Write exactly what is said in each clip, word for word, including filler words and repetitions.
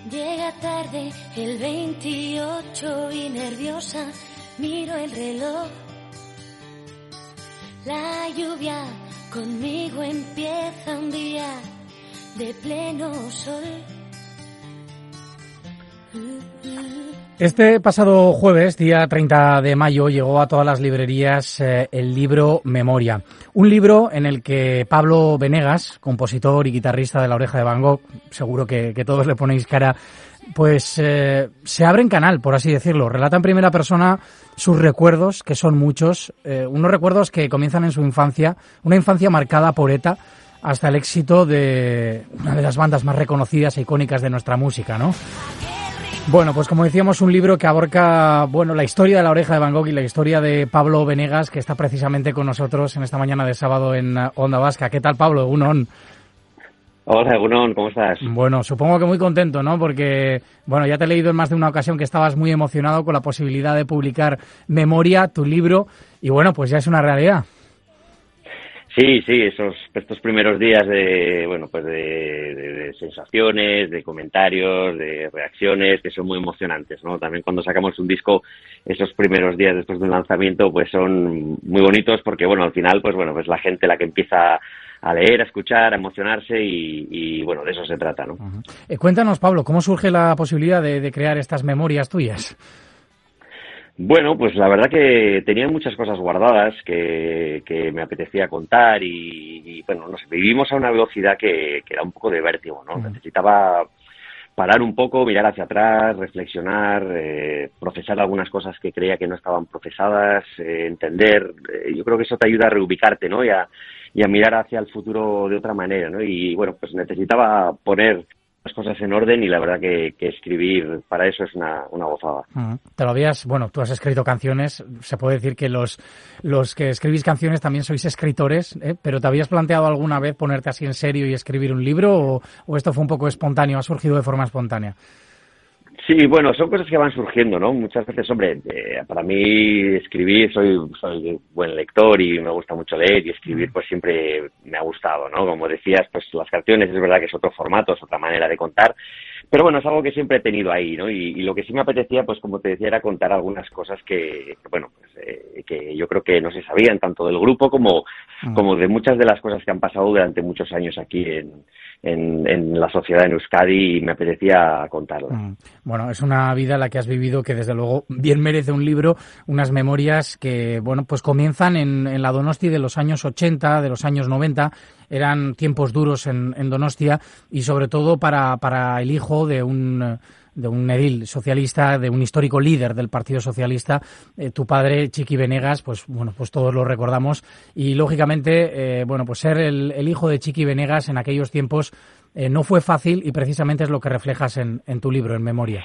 Llega tarde el veintiocho y nerviosa miro el reloj. La lluvia conmigo empieza un día de pleno sol. Este pasado jueves, día treinta de mayo, llegó a todas las librerías eh, el libro Memoria. Un libro en el que Pablo Benegas, compositor y guitarrista de La Oreja de Van Gogh, seguro que, que todos le ponéis cara, pues eh, se abre en canal, por así decirlo. Relata en primera persona sus recuerdos, que son muchos, eh, unos recuerdos que comienzan en su infancia, una infancia marcada por ETA, hasta el éxito de una de las bandas más reconocidas e icónicas de nuestra música, ¿no? Bueno, pues como decíamos, un libro que abarca, bueno, la historia de La Oreja de Van Gogh y la historia de Pablo Benegas, que está precisamente con nosotros en esta mañana de sábado en Onda Vasca. ¿Qué tal, Pablo? Egunon. Hola, Egunon, ¿cómo estás? Bueno, supongo que muy contento, ¿no? Porque, bueno, ya te he leído en más de una ocasión que estabas muy emocionado con la posibilidad de publicar Memoria, tu libro, y bueno, pues ya es una realidad. Sí, sí, esos estos primeros días de, bueno, pues de, de, de sensaciones, de comentarios, de reacciones, que son muy emocionantes, ¿no? También cuando sacamos un disco, esos primeros días después de un lanzamiento, pues son muy bonitos porque, bueno, al final, pues bueno, pues la gente la que empieza a leer, a escuchar, a emocionarse y, y bueno, de eso se trata, ¿no? Uh-huh. Eh, cuéntanos, Pablo, ¿cómo surge la posibilidad de, de crear estas memorias tuyas? Bueno, pues la verdad que tenía muchas cosas guardadas que, que me apetecía contar y, y bueno, no sé, vivimos a una velocidad que, que era un poco de vértigo, ¿no? Uh-huh. Necesitaba parar un poco, mirar hacia atrás, reflexionar, eh, procesar algunas cosas que creía que no estaban procesadas, eh, entender. Eh, yo creo que eso te ayuda a reubicarte, ¿no? Y a, y a mirar hacia el futuro de otra manera, ¿no? Y bueno, pues necesitaba poner las cosas en orden y la verdad que, que escribir para eso es una, una gozada. Uh-huh. Te lo habías, bueno, tú has escrito canciones, se puede decir que los los que escribís canciones también sois escritores, ¿eh? Pero ¿te habías planteado alguna vez ponerte así en serio y escribir un libro o, o esto fue un poco espontáneo, ha surgido de forma espontánea? Sí, bueno, son cosas que van surgiendo, ¿no? Muchas veces, hombre, eh, para mí escribir, soy, soy buen lector y me gusta mucho leer y escribir pues siempre me ha gustado, ¿no? Como decías, pues las canciones es verdad que es otro formato, es otra manera de contar, pero bueno, es algo que siempre he tenido ahí, ¿no? Y, y lo que sí me apetecía, pues como te decía, era contar algunas cosas que, que bueno, pues eh, que yo creo que no se sabían tanto del grupo como, mm. como de muchas de las cosas que han pasado durante muchos años aquí en, en, en la sociedad en Euskadi y me apetecía contarlas. Mm. Bueno, es una vida la que has vivido que desde luego bien merece un libro, unas memorias que, bueno, pues comienzan en, en la Donosti de los años ochenta, de los años noventa, eran tiempos duros en, en Donostia y sobre todo para, para el hijo de un de un edil socialista, de un histórico líder del Partido Socialista, eh, tu padre, Chiqui Benegas, pues bueno, pues todos lo recordamos y lógicamente, eh, bueno, pues ser el, el hijo de Chiqui Benegas en aquellos tiempos eh, no fue fácil y precisamente es lo que reflejas en, en tu libro, en Memoria.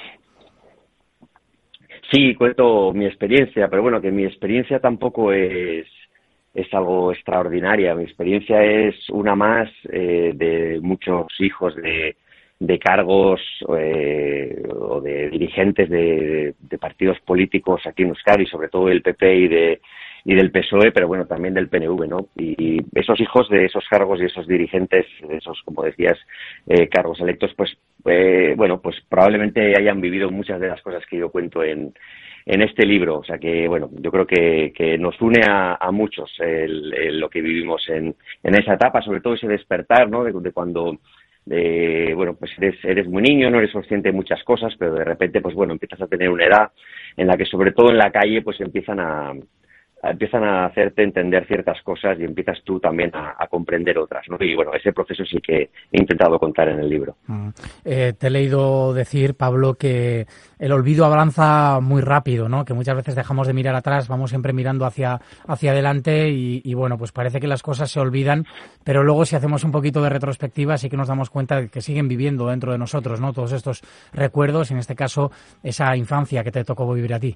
Sí, cuento mi experiencia, pero bueno, que mi experiencia tampoco es es algo extraordinaria. Mi experiencia es una más eh, de muchos hijos de de cargos eh, o de dirigentes de, de partidos políticos aquí en Euskadi, sobre todo del P P y de y del P S O E, pero bueno, también del P N V, ¿no? Y esos hijos de esos cargos y esos dirigentes, esos, como decías, eh, cargos electos, pues, eh, bueno, pues probablemente hayan vivido muchas de las cosas que yo cuento en en este libro. O sea que, bueno, yo creo que, que nos une a, a muchos el, el, lo que vivimos en, en esa etapa, sobre todo ese despertar, ¿no? De, de cuando de, bueno, pues eres, eres muy niño, no eres consciente de muchas cosas, pero de repente, pues bueno, empiezas a tener una edad en la que, sobre todo en la calle, pues empiezan a, a empiezan a hacerte entender ciertas cosas y empiezas tú también a, a comprender otras, ¿no? Y bueno, ese proceso sí que he intentado contar en el libro. Mm. Eh, te he leído decir, Pablo, que el olvido avanza muy rápido, ¿no? Que muchas veces dejamos de mirar atrás, vamos siempre mirando hacia, hacia adelante y, y bueno, pues parece que las cosas se olvidan, pero luego si hacemos un poquito de retrospectiva sí que nos damos cuenta de que siguen viviendo dentro de nosotros, ¿no? Todos estos recuerdos, en este caso, esa infancia que te tocó vivir a ti.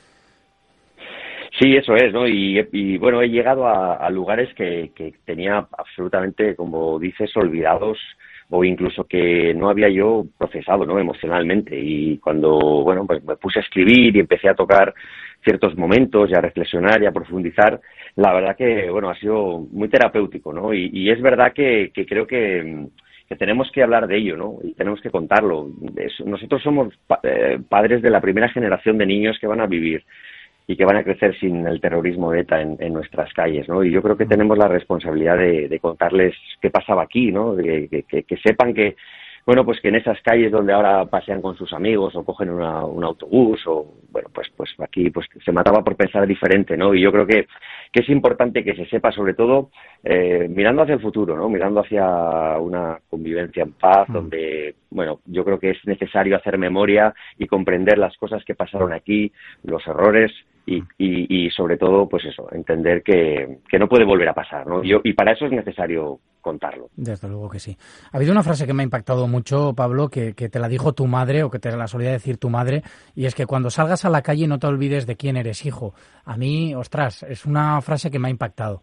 Sí, eso es, ¿no? Y, y bueno, he llegado a, a lugares que, que tenía absolutamente, como dices, olvidados o incluso que no había yo procesado, ¿no? Emocionalmente. Y cuando, bueno, pues me puse a escribir y empecé a tocar ciertos momentos y a reflexionar y a profundizar, la verdad que, bueno, ha sido muy terapéutico, ¿no? Y, y es verdad que, que creo que que tenemos que hablar de ello, ¿no? Y tenemos que contarlo. Es, nosotros somos pa eh, padres de la primera generación de niños que van a vivir y que van a crecer sin el terrorismo de ETA en, en nuestras calles, ¿no? Y yo creo que tenemos la responsabilidad de, de contarles qué pasaba aquí, ¿no? De, que, que, que sepan que, bueno, pues que en esas calles donde ahora pasean con sus amigos o cogen una, un autobús o, bueno, pues pues aquí pues se mataba por pensar diferente, ¿no? Y yo creo que, que es importante que se sepa, sobre todo, eh, mirando hacia el futuro, ¿no? Mirando hacia una convivencia en paz, mm. donde, bueno, yo creo que es necesario hacer memoria y comprender las cosas que pasaron aquí, los errores y, y, y sobre todo, pues eso, entender que, que no puede volver a pasar, ¿no? Yo, y para eso es necesario contarlo. Desde luego que sí. Ha habido una frase que me ha impactado mucho, Pablo, que, que te la dijo tu madre o que te la solía decir tu madre, y es que cuando salgas a la calle no te olvides de quién eres hijo. A mí, ostras, es una frase que me ha impactado.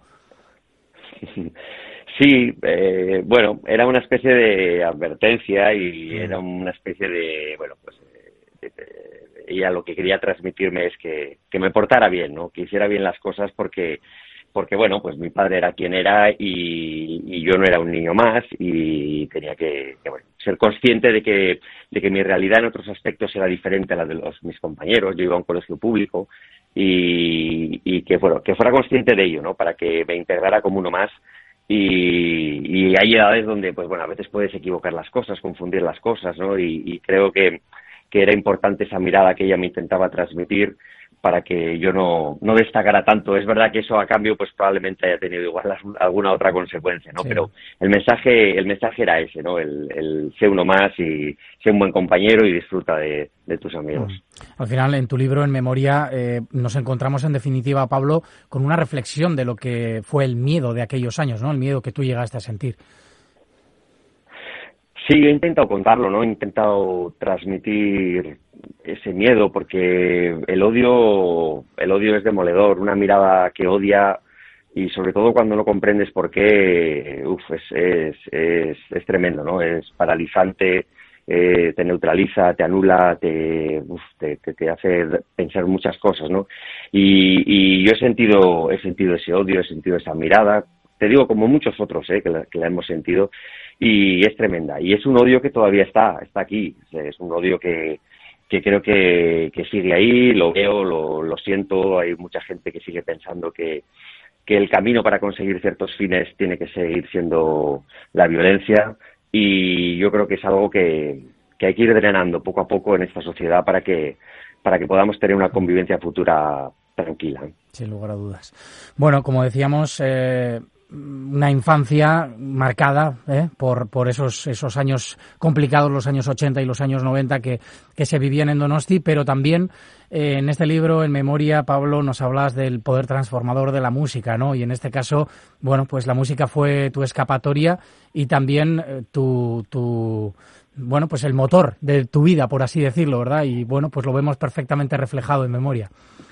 Sí, eh, bueno, era una especie de advertencia y sí. Era una especie de, bueno, pues de, de, ella lo que quería transmitirme es que, que me portara bien, ¿no? Que hiciera bien las cosas porque, porque bueno, pues mi padre era quien era y, y yo no era un niño más y tenía que, que bueno, ser consciente de que, de que mi realidad en otros aspectos era diferente a la de los, mis compañeros. Yo iba a un colegio público y, y que, bueno, que fuera consciente de ello, ¿no? Para que me integrara como uno más. Y, y hay edades donde, pues bueno, a veces puedes equivocar las cosas, confundir las cosas, ¿no? Y, y creo que, que era importante esa mirada que ella me intentaba transmitir para que yo no, no destacara tanto. Es verdad que eso a cambio pues probablemente haya tenido igual las, alguna otra consecuencia, ¿no? Sí. Pero el mensaje el mensaje era ese, ¿no? El, el sé uno más y sé un buen compañero y disfruta de, de tus amigos. Mm. Al final, en tu libro, En Memoria, eh, nos encontramos en definitiva, Pablo, con una reflexión de lo que fue el miedo de aquellos años, ¿no? El miedo que tú llegaste a sentir. Sí, yo he intentado contarlo, ¿no? He intentado transmitir ese miedo porque el odio, el odio es demoledor, una mirada que odia y sobre todo cuando no comprendes por qué, uf, es, es, es, es tremendo, ¿no? Es paralizante, eh, te neutraliza, te anula, te, uf, te, te, te hace pensar muchas cosas, ¿no? Y, y yo he sentido, he sentido ese odio, he sentido esa mirada, te digo como muchos otros, eh, que la, que la hemos sentido. Y es tremenda. Y es un odio que todavía está, está aquí. Es un odio que, que creo que, que sigue ahí, lo veo, lo, lo siento. Hay mucha gente que sigue pensando que, que el camino para conseguir ciertos fines tiene que seguir siendo la violencia. Y yo creo que es algo que, que hay que ir drenando poco a poco en esta sociedad para que, para que podamos tener una convivencia futura tranquila. Sin lugar a dudas. Bueno, como decíamos, eh, una infancia marcada ¿eh? por, por esos, esos años complicados, los años ochenta y los años noventa que, que se vivían en Donosti, pero también eh, en este libro, En Memoria, Pablo, nos hablas del poder transformador de la música, ¿no? Y en este caso, bueno, pues la música fue tu escapatoria y también eh, tu, tu, bueno, pues el motor de tu vida, por así decirlo, ¿verdad? Y bueno, pues lo vemos perfectamente reflejado en Memoria.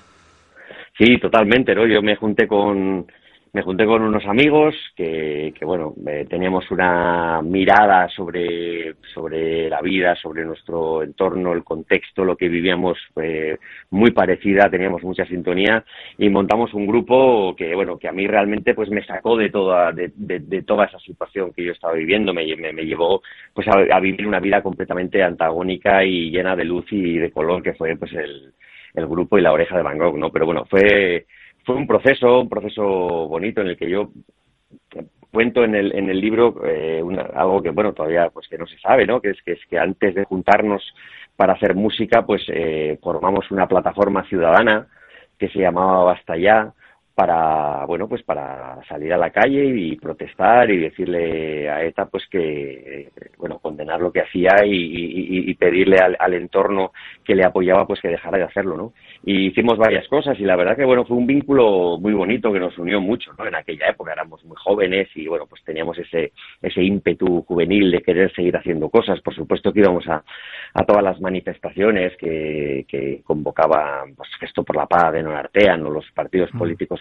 Sí, totalmente, ¿no? Yo me junté con... Me junté con unos amigos que, que bueno, eh, teníamos una mirada sobre, sobre la vida, sobre nuestro entorno, el contexto, lo que vivíamos eh, muy parecida, teníamos mucha sintonía y montamos un grupo que, bueno, que a mí realmente pues me sacó de toda, de, de, de toda esa situación que yo estaba viviendo, me, me, me llevó pues a, a vivir una vida completamente antagónica y llena de luz y de color que fue pues el, el grupo y La Oreja de Van Gogh, ¿no? Pero bueno, fue... Fue un proceso, un proceso bonito en el que yo cuento en el en el libro eh, una, algo que bueno todavía pues que no se sabe, ¿no? Que es que es que antes de juntarnos para hacer música, pues eh, formamos una plataforma ciudadana que se llamaba Basta Ya para bueno pues para salir a la calle y protestar y decirle a ETA pues que bueno condenar lo que hacía y, y, y pedirle al, al entorno que le apoyaba pues que dejara de hacerlo, ¿no? Y hicimos varias cosas y la verdad que bueno fue un vínculo muy bonito que nos unió mucho, ¿no? En aquella época éramos muy jóvenes y bueno pues teníamos ese ese ímpetu juvenil de querer seguir haciendo cosas. Por supuesto que íbamos a, a todas las manifestaciones que, que convocaban pues Gesto por la Paz de Nonartean o los partidos políticos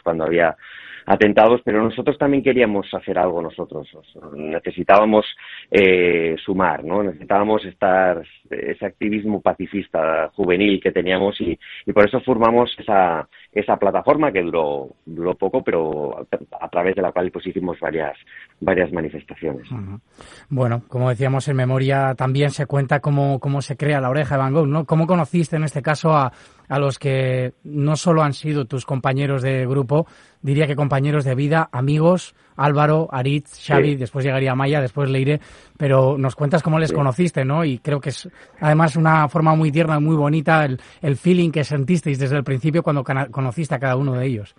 pues cuando había atentados, pero nosotros también queríamos hacer algo nosotros, necesitábamos eh, sumar, ¿no? Necesitábamos estar, ese activismo pacifista juvenil que teníamos y, y por eso formamos esa esa plataforma que duró duró poco, pero a, a través de la cual pues hicimos varias varias manifestaciones. Uh-huh. Bueno, como decíamos, en Memoria también se cuenta cómo, cómo se crea La Oreja de Van Gogh, ¿no? ¿Cómo conociste en este caso a, a los que no solo han sido tus compañeros de grupo, diría que compañeros de vida, amigos, Álvaro, Aritz, Xavi, sí. Después llegaría Maya, después Leire, pero nos cuentas cómo les sí. conociste, ¿no? Y creo que es además una forma muy tierna, muy bonita, el, el feeling que sentisteis desde el principio cuando cana- conociste a cada uno de ellos.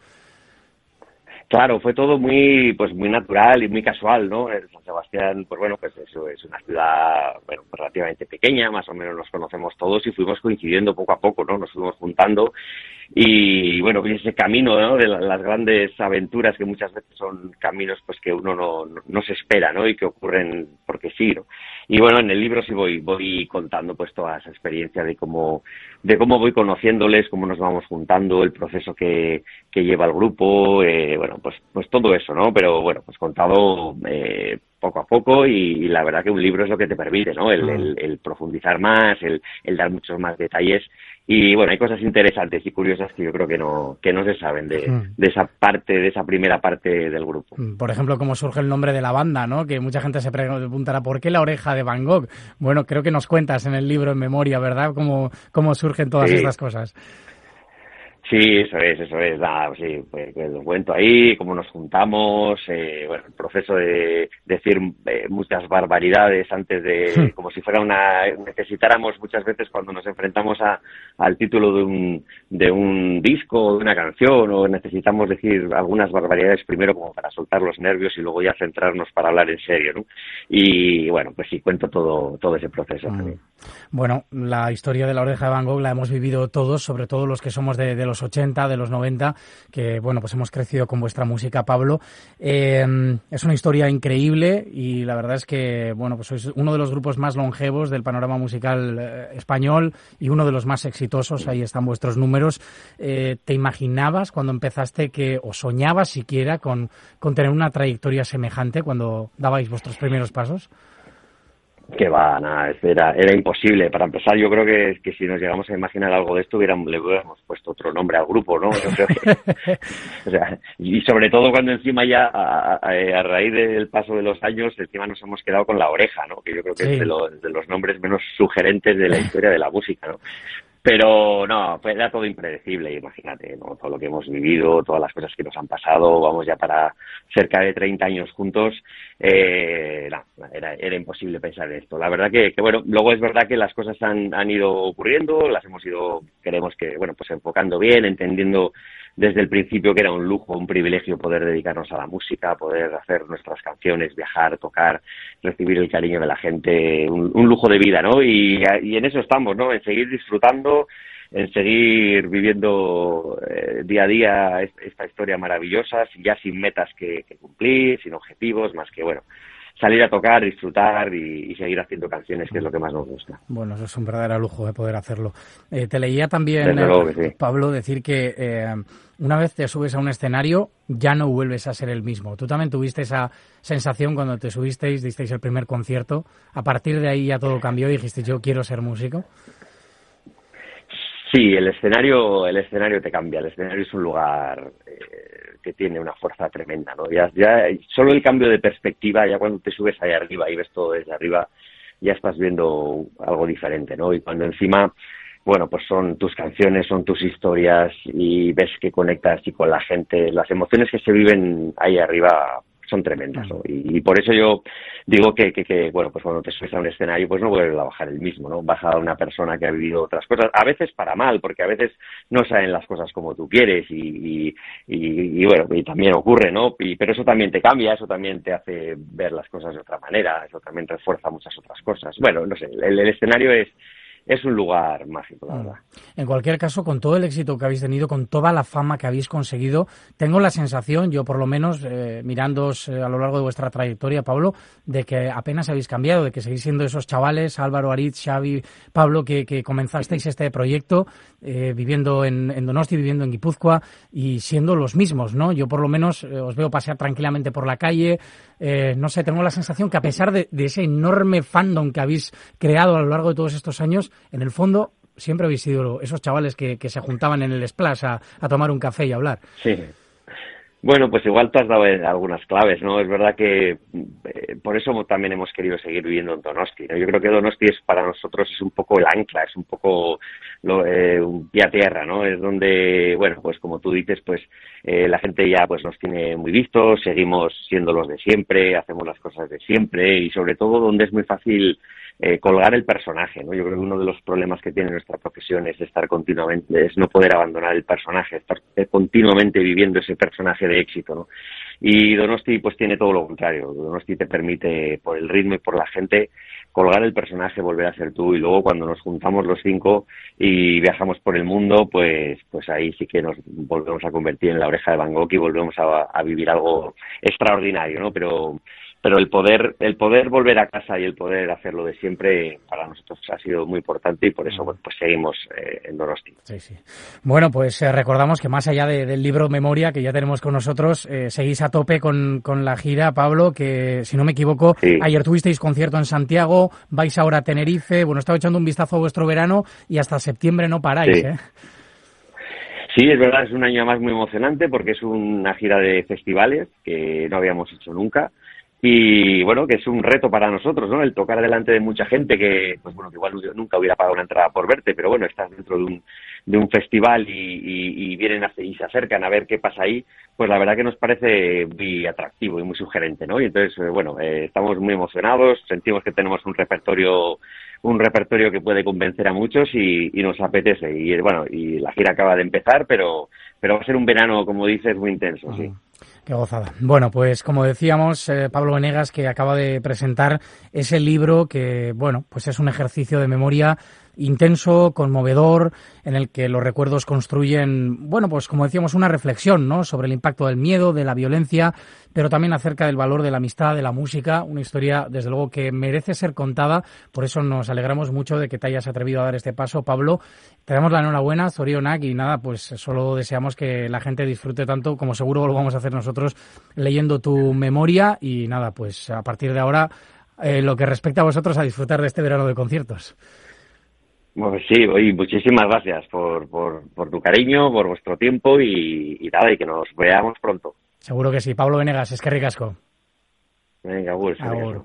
Claro, fue todo muy pues muy natural y muy casual, ¿no? San Sebastián, pues bueno, pues eso es una ciudad bueno, relativamente pequeña, más o menos nos conocemos todos y fuimos coincidiendo poco a poco, ¿no? Nos fuimos juntando y bueno, ese camino, ¿no? De las grandes aventuras que muchas veces son caminos pues que uno no, no, no se espera, ¿no? Y que ocurren porque sí, ¿no? Y bueno, en el libro sí voy voy contando pues toda esa experiencia de cómo de cómo voy conociéndoles, cómo nos vamos juntando, el proceso que, que lleva el grupo, eh, bueno, pues pues todo eso, ¿no? Pero bueno, pues contado eh, poco a poco y, y la verdad que un libro es lo que te permite, ¿no? El, el, el profundizar más, el, el dar muchos más detalles y bueno, hay cosas interesantes y curiosas que yo creo que no que no se saben de, de esa parte, de esa primera parte del grupo. Por ejemplo, cómo surge el nombre de la banda, ¿no? Que mucha gente se preguntará ¿por qué La Oreja de Van Gogh? Bueno, creo que nos cuentas en el libro En Memoria, ¿verdad? Cómo, cómo surgen todas sí. estas cosas. Sí, eso es, eso es, nada, sí, pues, pues lo cuento ahí, cómo nos juntamos, eh, bueno, el proceso de decir eh, muchas barbaridades antes de, sí. como si fuera una, necesitáramos muchas veces cuando nos enfrentamos a, al título de un, de un disco o de una canción, o necesitamos decir algunas barbaridades primero como para soltar los nervios y luego ya centrarnos para hablar en serio, ¿no? Y bueno, pues sí, cuento todo, todo ese proceso mm. también. Bueno, la historia de La Oreja de Van Gogh la hemos vivido todos, sobre todo los que somos de, de los ochenta, de los noventa, que bueno, pues hemos crecido con vuestra música, Pablo. Eh, es una historia increíble y la verdad es que bueno, pues sois uno de los grupos más longevos del panorama musical eh, español y uno de los más exitosos. Ahí están vuestros números. Eh, ¿Te imaginabas cuando empezaste que, o soñabas siquiera con, con tener una trayectoria semejante cuando dabais vuestros primeros pasos? Que va, nada, era, era imposible. Para empezar, yo creo que, que si nos llegamos a imaginar algo de esto, hubiéramos, le hubiéramos puesto otro nombre al grupo, ¿no? Yo creo que, o sea, y sobre todo cuando encima ya, a, a, a raíz del paso de los años, encima nos hemos quedado con La Oreja, ¿no? Que yo creo que sí. es de los, de los nombres menos sugerentes de la historia de la música, ¿no? Pero no, pues era todo impredecible, imagínate, ¿no? Todo lo que hemos vivido, todas las cosas que nos han pasado, vamos ya para cerca de treinta años juntos, eh, no, era, era imposible pensar en esto. La verdad que, que, bueno, luego es verdad que las cosas han, han ido ocurriendo, las hemos ido, queremos que, bueno, pues enfocando bien, entendiendo desde el principio que era un lujo, un privilegio poder dedicarnos a la música, poder hacer nuestras canciones, viajar, tocar, recibir el cariño de la gente, un, un lujo de vida, ¿no? Y, y en eso estamos, ¿no? En seguir disfrutando, en seguir viviendo eh, día a día esta historia maravillosa, ya sin metas que, que cumplir, sin objetivos, más que, bueno, salir a tocar, disfrutar y, y seguir haciendo canciones, que es lo que más nos gusta. Bueno, eso es un verdadero lujo de poder hacerlo. Eh, te leía también, eh, sí. Pablo, decir que eh, una vez te subes a un escenario, ya no vuelves a ser el mismo. ¿Tú también tuviste esa sensación cuando te subisteis, disteis el primer concierto? A partir de ahí ya todo cambió y dijiste, yo quiero ser músico. Sí, el escenario, el escenario te cambia. El escenario es un lugar eh, que tiene una fuerza tremenda, ¿no? Ya, ya solo el cambio de perspectiva, ya cuando te subes ahí arriba y ves todo desde arriba, ya estás viendo algo diferente, ¿no? Y cuando encima, bueno, pues son tus canciones, son tus historias y ves que conectas y con la gente, las emociones que se viven ahí arriba son tremendas, ¿no? Y, y por eso yo digo que, que, que, bueno, pues cuando te subes a un escenario, pues no vuelves a bajar el mismo, ¿no? Vas a una persona que ha vivido otras cosas, a veces para mal, porque a veces no salen las cosas como tú quieres y, y, y, y bueno, y también ocurre, ¿no? Y, pero eso también te cambia, eso también te hace ver las cosas de otra manera, eso también refuerza muchas otras cosas. Bueno, no sé, el, el escenario es es un lugar mágico, la Mm. verdad. En cualquier caso, con todo el éxito que habéis tenido, con toda la fama que habéis conseguido, tengo la sensación, yo por lo menos, eh, mirándoos eh, a lo largo de vuestra trayectoria, Pablo, de que apenas habéis cambiado, de que seguís siendo esos chavales, Álvaro, Aritz, Xavi, Pablo, que, que comenzasteis este proyecto eh, viviendo en, en Donosti, viviendo en Guipúzcoa y siendo los mismos, ¿no? Yo por lo menos eh, os veo pasear tranquilamente por la calle, eh, no sé, tengo la sensación que a pesar de, de ese enorme fandom que habéis creado a lo largo de todos estos años, en el fondo siempre habéis sido esos chavales que, que se juntaban en el Splash a, a tomar un café y a hablar. Sí. Bueno, pues igual te has dado algunas claves, ¿no? Es verdad que eh, por eso también hemos querido seguir viviendo en Donosti, ¿no? Yo creo que Donosti es para nosotros es un poco el ancla, es un poco lo, eh, un pie a tierra, ¿no? Es donde, bueno, pues como tú dices, pues eh, la gente ya pues nos tiene muy vistos, seguimos siendo los de siempre, hacemos las cosas de siempre y sobre todo donde es muy fácil Eh, colgar el personaje, ¿no? Yo creo que uno de los problemas que tiene nuestra profesión es estar continuamente, es no poder abandonar el personaje, estar continuamente viviendo ese personaje de éxito, ¿no? Y Donosti pues tiene todo lo contrario. Donosti te permite, por el ritmo y por la gente, colgar el personaje, volver a ser tú, y luego cuando nos juntamos los cinco y viajamos por el mundo, pues pues ahí sí que nos volvemos a convertir en la Oreja de Van Gogh y volvemos a, a vivir algo extraordinario, ¿no? Pero pero el poder el poder volver a casa y el poder hacerlo de siempre para nosotros ha sido muy importante y por eso bueno, pues seguimos eh, en Donosti. Sí, sí. Bueno, pues eh, recordamos que más allá de, del libro Memoria que ya tenemos con nosotros, eh, seguís a tope con, con la gira, Pablo, que si no me equivoco, sí. Ayer tuvisteis concierto en Santiago, vais ahora a Tenerife, bueno, estaba echando un vistazo a vuestro verano y hasta septiembre no paráis, sí. ¿eh? Sí, es verdad, es un año más muy emocionante porque es una gira de festivales que no habíamos hecho nunca. Y bueno, que es un reto para nosotros, ¿no? El tocar delante de mucha gente que, pues bueno, que igual nunca hubiera pagado una entrada por verte, pero bueno, estás dentro de un, de un festival y, y, y vienen a, y se acercan a ver qué pasa ahí, pues la verdad que nos parece muy atractivo y muy sugerente, ¿no? Y entonces, eh, bueno, eh, estamos muy emocionados, sentimos que tenemos un repertorio, un repertorio que puede convencer a muchos y, y nos apetece. Y bueno, y la gira acaba de empezar, pero, pero va a ser un verano, como dices, muy intenso, uh-huh. sí. Qué gozada. Bueno, pues como decíamos, eh, Pablo Venegas, que acaba de presentar ese libro que, bueno, pues es un ejercicio de memoria intenso, conmovedor, en el que los recuerdos construyen, bueno, pues como decíamos, una reflexión, ¿no?, sobre el impacto del miedo, de la violencia, pero también acerca del valor de la amistad, de la música, una historia, desde luego, que merece ser contada. Por eso nos alegramos mucho de que te hayas atrevido a dar este paso, Pablo. Te damos la enhorabuena, zorionak, y nada, pues solo deseamos que la gente disfrute tanto, como seguro lo vamos a hacer nosotros, leyendo tu memoria, y nada, pues a partir de ahora, eh, lo que respecta a vosotros, a disfrutar de este verano de conciertos. Bueno, sí, y muchísimas gracias por, por, por tu cariño, por vuestro tiempo y, y nada, y que nos veamos pronto. Seguro que sí. Pablo Venegas, es que ricasco. Venga, pues.